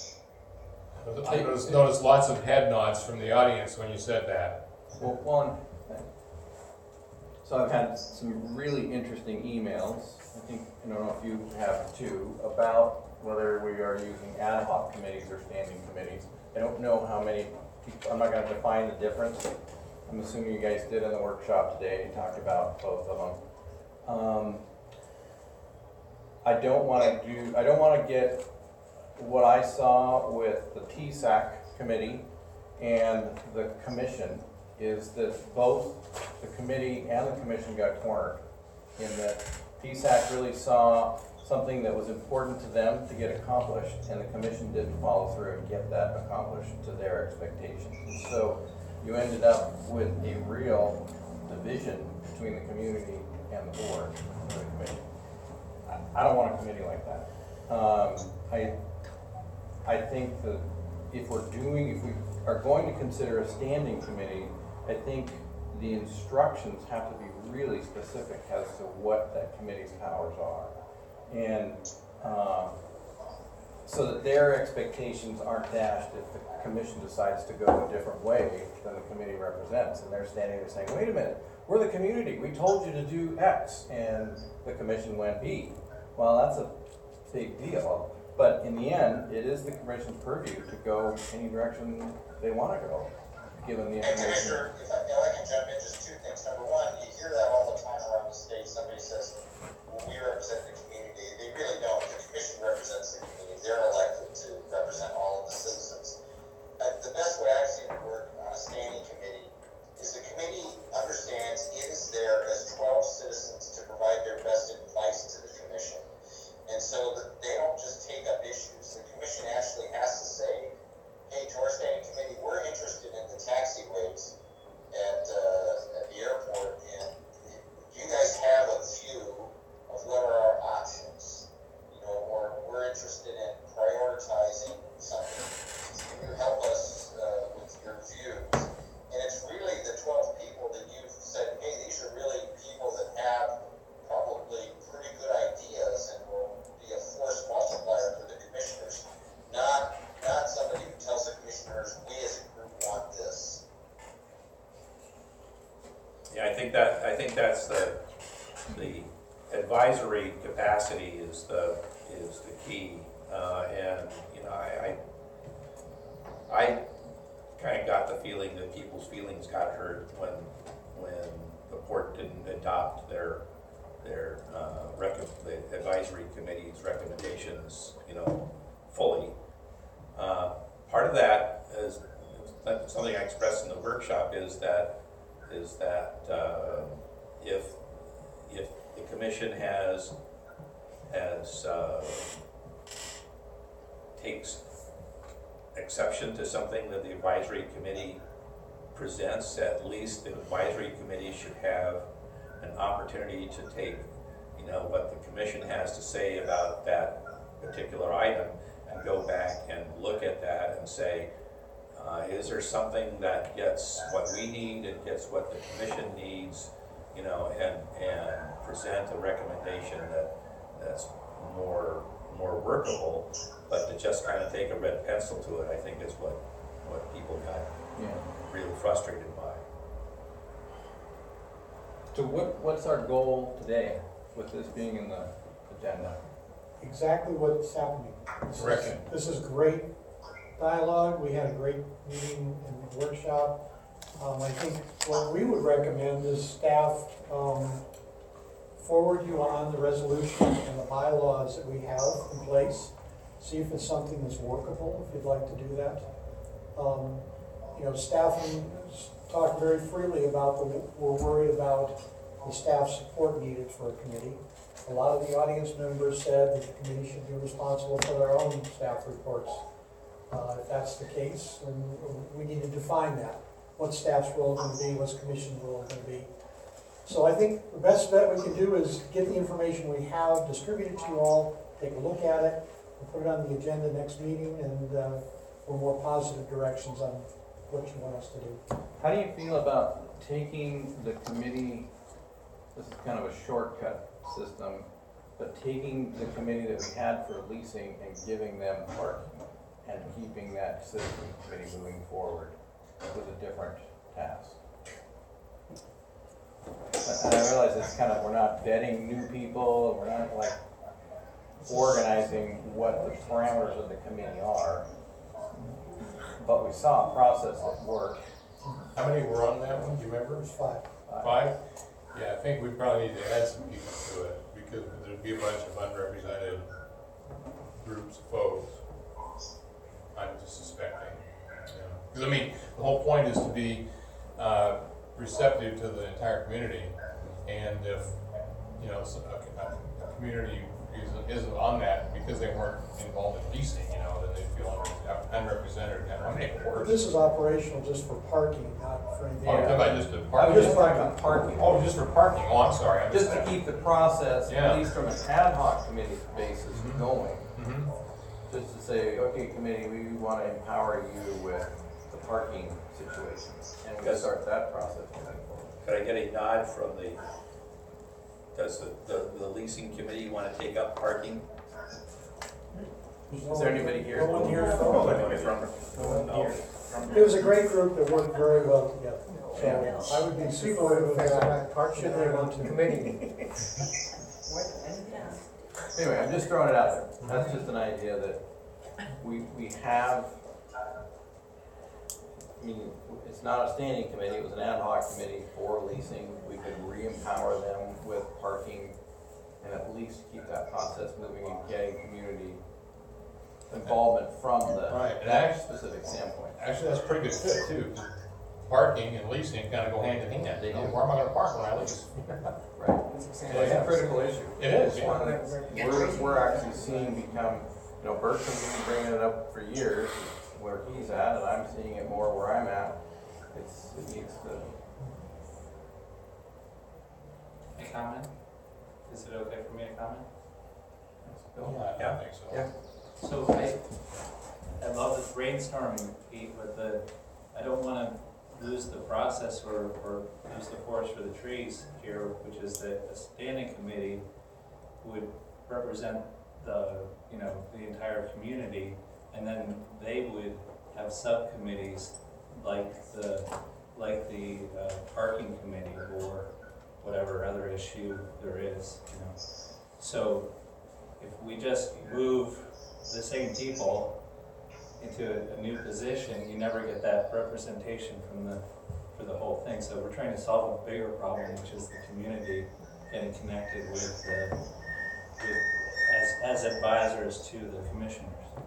I noticed lots of head nods from the audience when you said that. Well, so I've had some really interesting emails, I think, I don't know if you have too, about whether we are using ad hoc committees or standing committees. I don't know how many people, I'm not gonna define the difference. I'm assuming you guys did in the workshop today, you talked about both of them. I don't wanna get what I saw with the TSAC committee and the commission is that both the committee and the commission got cornered. In that TSAC really saw something that was important to them to get accomplished, and the commission didn't follow through and get that accomplished to their expectations. And so you ended up with a real division between the community and the board of the committee. I don't want a committee like that. I think that if we are going to consider a standing committee, I think the instructions have to be really specific as to what that committee's powers are. And so that their expectations aren't dashed if the commission decides to go a different way than the committee represents. And they're standing there saying, wait a minute, we're the community, we told you to do X, and the commission went B. Well, that's a big deal, but in the end, it is the commission's purview to go any direction they want to go, given the And uh, information. Commissioner, if I can jump in, just two things. Number one, you hear that all the time around the state. Somebody says, well, we represent the community. They really don't. The commission represents the community. They're elected to represent all of the citizens. The best way I've seen it work on a standing committee is the committee understands it is there as 12 citizens to provide their best advice to the commission. And so that they don't just take up issues. The commission actually has to say, hey, to our standing committee, we're interested in the taxiways at the airport, and you guys have a view of what are our options, or we're interested in prioritizing something. Can you help us with your views? And it's really the 12 people that you've said, hey, these are really people that have probably pretty good ideas and will be a force multiplier for the commissioners, not somebody who tells the commissioners, we as a group want this. Yeah, I think that's the advisory capacity is the key, and I kind of got the feeling that people's feelings got hurt when the board didn't adopt the advisory committee's recommendations, fully. Part of that is something I expressed in the workshop is that if the commission takes exception to something that the advisory committee presents, at least the advisory committee should have an opportunity to take, what the commission has to say about that particular item and go back and look at that and say, is there something that gets what we need and gets what the commission needs, and present a recommendation that's more workable, but to just kind of take a red pencil to it, I think is what people got really frustrated by. So what's our goal today with this being in the agenda? Exactly what's happening. This is great dialogue. We had a great meeting in the workshop. I think what we would recommend is staff forward you on the resolution and the bylaws that we have in place. See if it's something that's workable, if you'd like to do that. Staff talked very freely about we're worried about the staff support needed for a committee. A lot of the audience members said that the committee should be responsible for their own staff reports. If that's the case, then we need to define that. What's staff's role going to be, what's commission's role going to be. So I think the best bet we can do is get the information we have, distribute it to you all, take a look at it, and put it on the agenda next meeting, and for more positive directions on what you want us to do. How do you feel about taking the committee, this is kind of a shortcut system, but taking the committee that we had for leasing and giving them parking and keeping that citizen committee moving forward with a different task? And I realize it's kind of, we're not vetting new people, we're not like organizing what the parameters of the committee are. but we saw a process that worked. How many were on that one, do you remember? There's five. 5? Yeah, I think we probably need to add some people to it, because there'd be a bunch of unrepresented groups of folks. I'm just suspecting, you know. Because, I mean, the whole point is to be receptive to the entire community, and if, you know, a community isn't on that because they weren't involved in leasing, you know, then they feel unrepresented, and I make it worse. This is operational just for parking, not for anything. Oh, you're talking about just the I parking? was just talking about parking. Oh, just for parking, oh, I'm sorry, I missed Just to that. keep the process, Yeah. at least from an ad hoc committee basis, Mhm. going. Mhm. Just to say, okay, committee, we want to empower you with the parking situation, and we start that process moving forward. Could I get a nod from does the leasing committee want to take up parking? Is there anybody here? No one here From- No. It was a great group that worked very well together. Yeah. So I would be People supportive who of affect that. park Should they want to? committee. Anyway, I'm just throwing it out there. That's just an idea that we have, I mean, it's not a standing committee, it was an ad hoc committee for leasing. We could re-empower them with parking and at least keep that process moving and getting community involvement from Right, and that act- specific standpoint. Actually, that's a pretty good fit too. Parking and leasing kind of go hand in hand. They do. Where am I gonna park when I lease? Right. It's a critical issue. It is, It's one yeah. that we're actually seeing become, you know, Bertram's been bringing it up for years, where he's at, and I'm seeing it more where I'm at. It needs to. A comment? Is it okay for me to comment? Yeah, I think so. Yeah. So I love this brainstorming, Pete, but I don't wanna lose the process or lose the forest for the trees here, which is that a standing committee would represent the entire community, and then they would have subcommittees like the parking committee or whatever other issue there is, you know. So if we just move the same people into a new position, you never get that representation for the whole thing. So we're trying to solve a bigger problem, which is the community getting connected with as advisors to the commissioners.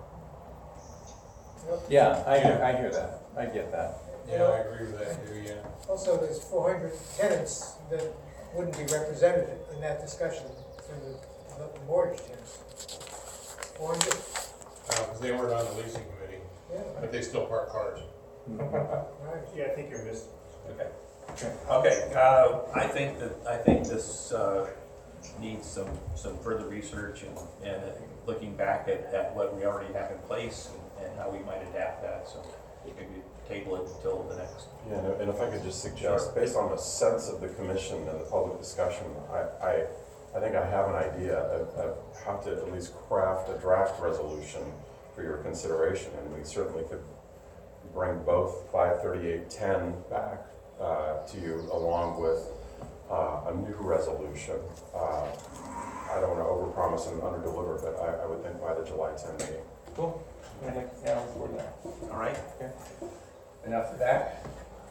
Yeah, I hear that. I get that. Yeah, I agree with that too, yeah. Also, there's 400 tenants that wouldn't be represented in that discussion through the mortgage tenants. 400, Because they weren't on the leasing committee, yeah, but they still park cars. right. Yeah, I think you're missing. Okay. Okay, I think this needs some further research and looking back at what we already have in place and how we might adapt that, so maybe table it until the next. Yeah, and if I could just suggest, based on the sense of the commission and the public discussion, I think I have an idea of how to at least craft a draft resolution for your consideration, and we certainly could bring both 53810 back to you along with a new resolution. I don't want to overpromise and underdeliver, but I would think by the July 10 meeting. Cool. Yeah, we're there. All right? Enough of that.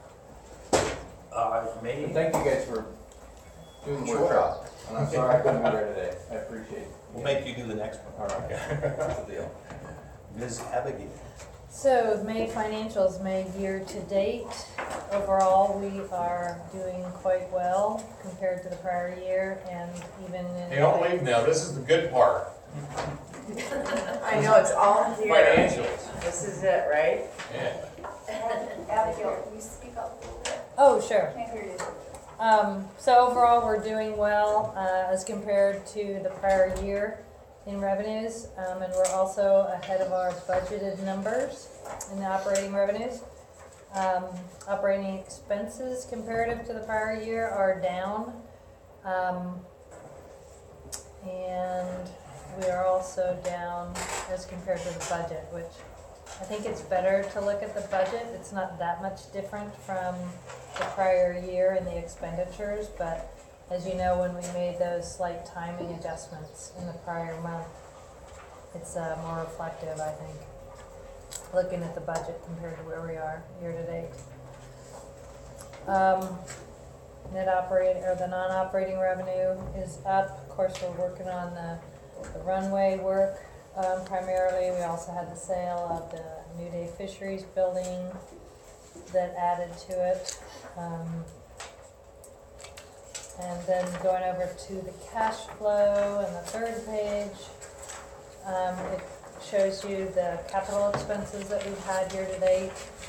May, Thank you guys for doing the workshop. And I'm sorry I couldn't be there today. I appreciate it. we'll make you do the next one. All right. That's the deal. Ms. Abigail. So May financials, May year to date, overall, we are doing quite well compared to the prior year and even in. Hey, don't leave now, this is the good part, I know, it's all here. financials. This is it, right? Yeah. Abigail, can you speak up a little bit? Oh, sure. Can't hear you. So overall, we're doing well as compared to the prior year in revenues, and we're also ahead of our budgeted numbers in the operating revenues. Operating expenses comparative to the prior year are down, and we are also down as compared to the budget, which I think it's better to look at the budget. It's not that much different from the prior year in the expenditures, but as you know, when we made those slight timing adjustments in the prior month, it's more reflective, I think. looking at the budget compared to where we are year to date. Net operating, or the non-operating revenue is up. Of course, we're working on the runway work primarily. We also had the sale of the New Day Fisheries building that added to it. And then going over to the cash flow on the third page, it shows you the capital expenses that we've had year to date.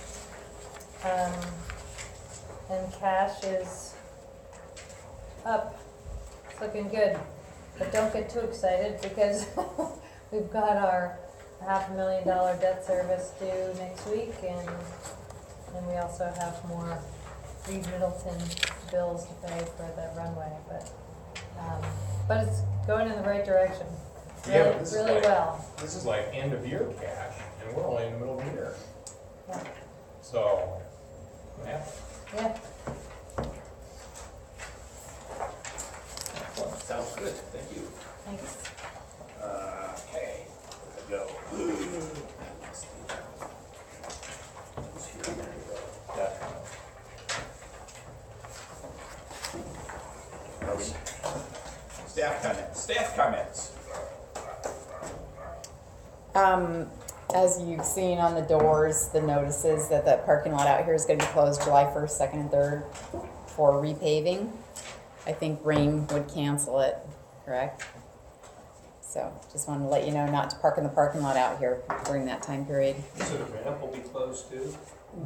And cash is up. It's looking good. But don't get too excited because we've got our $500,000 debt service due next week, and we also have more Reed Middleton bills to pay for the runway. But it's going in the right direction. Yeah, Really, but this is really like- well. This is like end of year cash, and we're only in the middle of the year. Yeah. So, yeah. Yeah. Well, sounds good, thank you. Thanks. Okay, go. Staff comments. As you've seen on the doors, the notices that the parking lot out here is gonna be closed July 1st, 2nd, and 3rd for repaving. I think rain would cancel it, correct? So just wanted to let you know not to park in the parking lot out here during that time period. So the ramp will be closed too?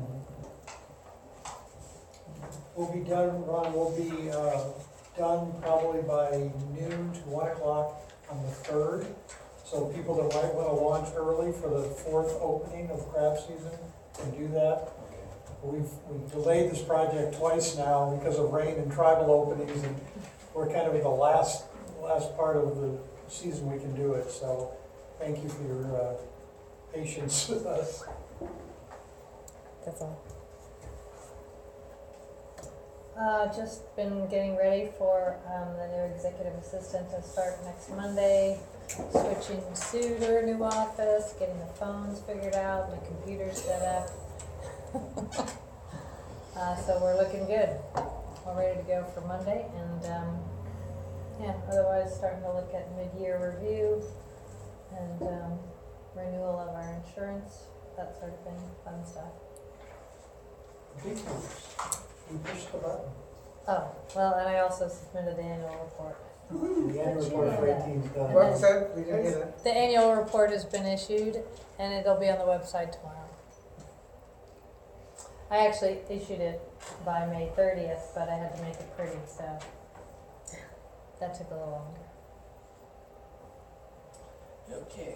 We'll be done, Ron, we'll be done probably by noon to 1 o'clock on the 3rd. So people that might want to launch early for the 4th opening of craft season can do that. We've delayed this project twice now because of rain and tribal openings, and we're kind of in the last part of the season we can do it. So thank you for your patience with us. That's all. Just been getting ready for the new executive assistant to start next Monday. Switching Sue to her new office, getting the phones figured out, the computers set up. So we're looking good. We're ready to go for Monday, and yeah, otherwise starting to look at mid-year review and renewal of our insurance, that sort of thing, fun stuff. Big news. We pushed the button. Oh, well, and I also submitted the annual report. The annual report for 18's done. What was that? We didn't hear that. The annual report has been issued, and it'll be on the website tomorrow. I actually issued it by May 30th, but I had to make it pretty, so that took a little longer. Okay.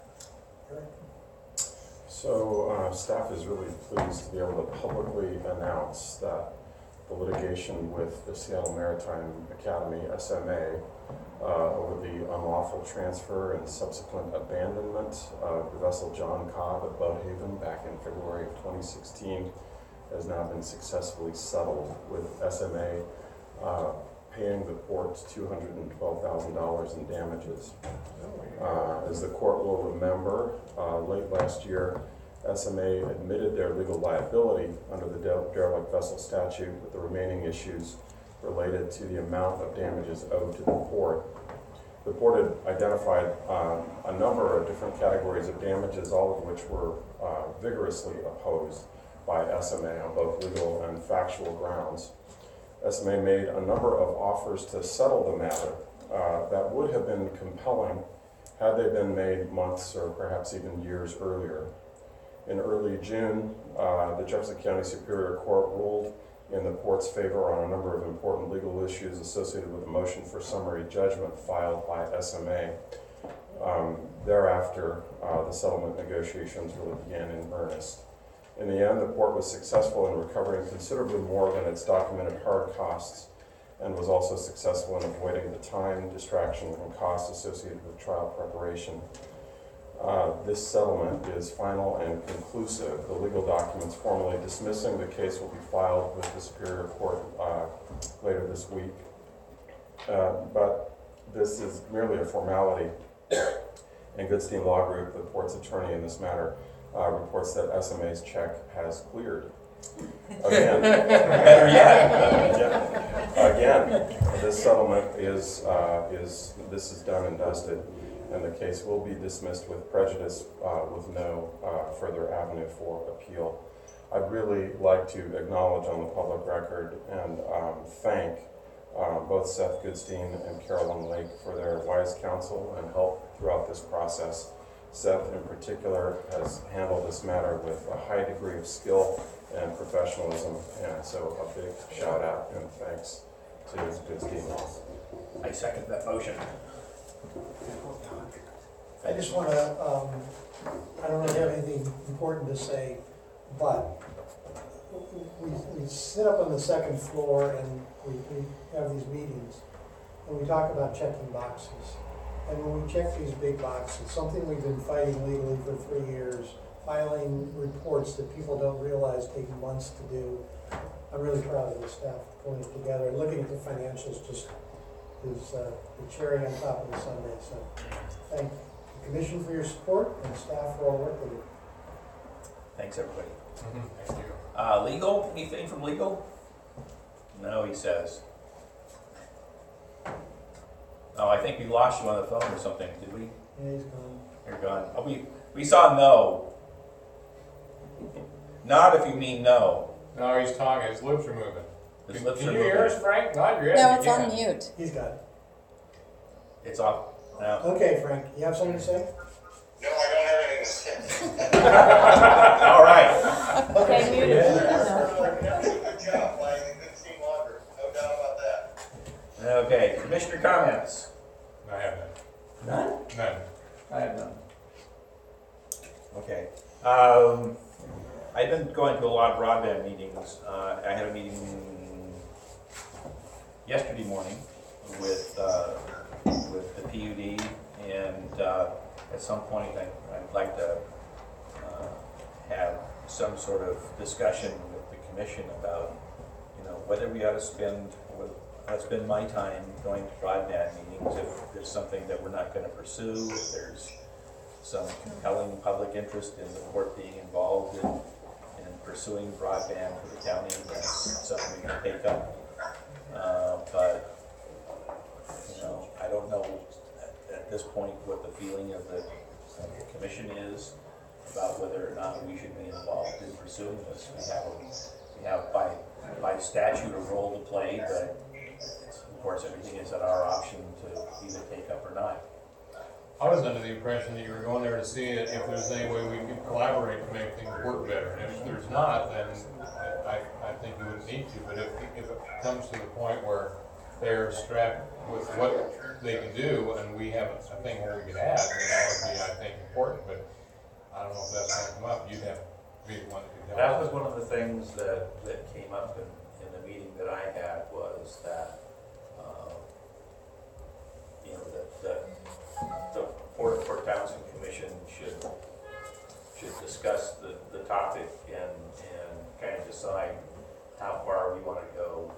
So staff is really pleased to be able to publicly announce that the litigation with the Seattle Maritime Academy, SMA, over the unlawful transfer and subsequent abandonment of the vessel John Cobb at Boathaven back in February of 2016 has now been successfully settled, with SMA paying the port $212,000 in damages. As the court will remember, late last year, SMA admitted their legal liability under the derelict vessel statute, with the remaining issues related to the amount of damages owed to the port. The port had identified a number of different categories of damages, all of which were vigorously opposed by SMA on both legal and factual grounds. SMA made a number of offers to settle the matter that would have been compelling had they been made months or perhaps even years earlier. In early June, the Jefferson County Superior Court ruled in the port's favor on a number of important legal issues associated with the motion for summary judgment filed by SMA. Thereafter, the settlement negotiations really began in earnest. In the end, the port was successful in recovering considerably more than its documented hard costs, and was also successful in avoiding the time, distraction, and costs associated with trial preparation. This settlement is final and conclusive. The legal documents formally dismissing the case will be filed with the Superior Court later this week. But this is merely a formality, and Goodstein Law Group, the port's attorney in this matter, reports that SMA's check has cleared. Again, Better yet. again, this settlement is done and dusted, and the case will be dismissed with prejudice, with no further avenue for appeal. I'd really like to acknowledge on the public record and thank both Seth Goodstein and Carolyn Lake for their wise counsel and help throughout this process. Seth in particular has handled this matter with a high degree of skill and professionalism, and so a big shout out and thanks to Goodstein. I second that motion. I just want to, I don't really have anything important to say, but we sit up on the second floor and we have these meetings, and we talk about checking boxes. And when we check these big boxes, something we've been fighting legally for 3 years, filing reports that people don't realize take months to do. I'm really proud of the staff pulling it together, and looking at the financials just is the cherry on top of the sundae. So thank the commission for your support and staff for all the work they do. Thanks, everybody. Thank you. Legal, anything from legal? No, he says. Oh, I think we lost you on the phone or something, did we? Yeah, he's gone. You're gone. Oh, we saw no. Not if you mean no. No, he's talking, his lips are moving. His lips Can are you hear moving. us, Frank? Nod your head. No, if it's you on can. mute. He's got it. It's off now. Okay, Frank, you have something to say? No, I don't have anything to say. All right. Okay, muted. Good job, playing in good team locker, no doubt about that. Okay, commissioner comments? I have None? none. I have none. Okay. I've been going to a lot of broadband meetings. I had a meeting yesterday morning with the PUD, and at some point I'd like to have some sort of discussion with the commission about, whether we ought to spend my time going to broadband meetings if there's something that we're not going to pursue, if there's some compelling public interest in the court being involved in pursuing broadband for the county. That's something we can take up. But I don't know at this point what the feeling of the commission is about whether or not we should be involved in pursuing this. We have by statute a role to play, but of course everything is at our option to either take up or not. I was under the impression that you were going there to see if there's any way we could collaborate to make things work better. And if there's not, then I think we would need to. But if it comes to the point where they're strapped with what they can do and we have a thing where we could add, then that would be, I think, important. But I don't know if that's going to come up. You'd have to be the one that could tell That us. was one of the things that came up in the meeting that I had, was that, the Port Townsend Commission should discuss the topic and kind of decide how far we want to go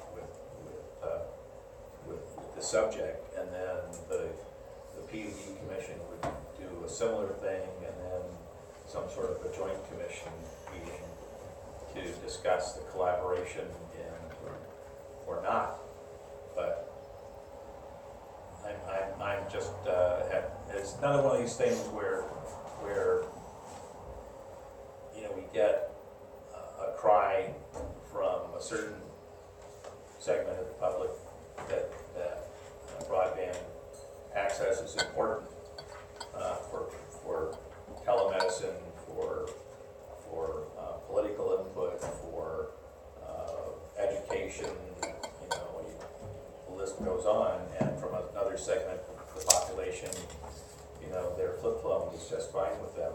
with the subject, and then the PUD Commission would do a similar thing, and then some sort of a joint commission meeting to discuss the collaboration or not. But I'm just, it's another one of these things where we get a cry from a certain segment of the public that broadband access is important for telemedicine, for political input, for education, the list goes on. And from another segment of the population, their flip phone is just fine with them.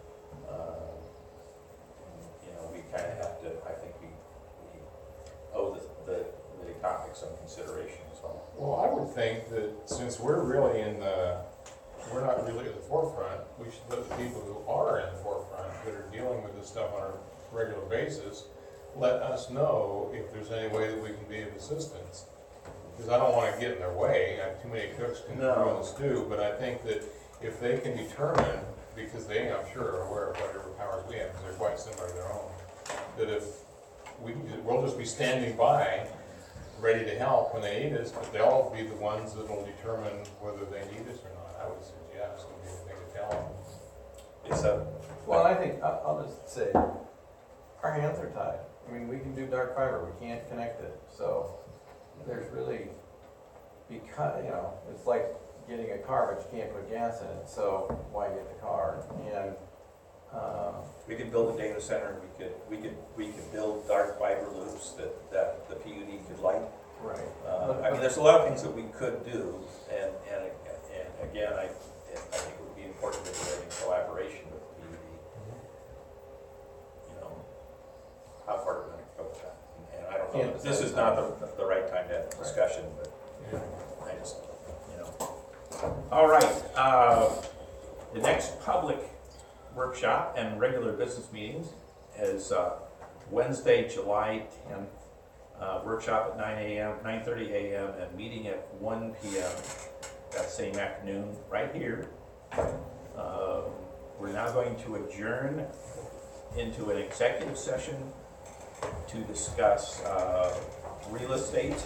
We kind of have to, I think we owe the topic some consideration as well. Well, I would think that since we're not really at the forefront, we should let the people who are in the forefront, that are dealing with this stuff on a regular basis, let us know if there's any way that we can be of assistance. Because I don't want to get in their way. I have too many cooks can ruin the stew, but I think that if they can determine, because they, I'm sure, are aware of whatever powers we have, because they're quite similar to their own, that if we'll just be standing by, ready to help when they need us, but they'll be the ones that'll determine whether they need us or not. I would suggest would be the thing to tell them. It's a, Well, I think, I'll just say, our hands are tied. I mean, we can do dark fiber, we can't connect it, so there's really, because, you know, it's like getting a car, but you can't put gas in it, so why get the car? And, we could build a data center, we could build dark fiber loops that the PUD could light. right. I mean, there's a lot of things that we could do, and again, I think it would be important that we're in collaboration with the PUD. You know, how far we're gonna go with that. And I don't know, Yeah, this is not the right time to have a discussion, but I just, you know. All right, the next public workshop and regular business meetings is Wednesday, July 10th. Workshop at 9 a.m., 9:30 a.m. and meeting at 1 p.m. that same afternoon, right here. We're now going to adjourn into an executive session to discuss real estate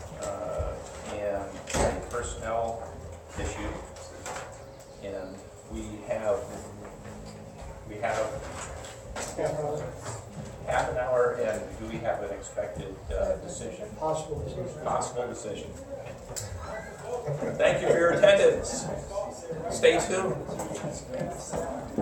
and personnel issues. And we have half an hour, and do we have an expected decision? Possible decision. Possible decision. Thank you for your attendance. Stay tuned.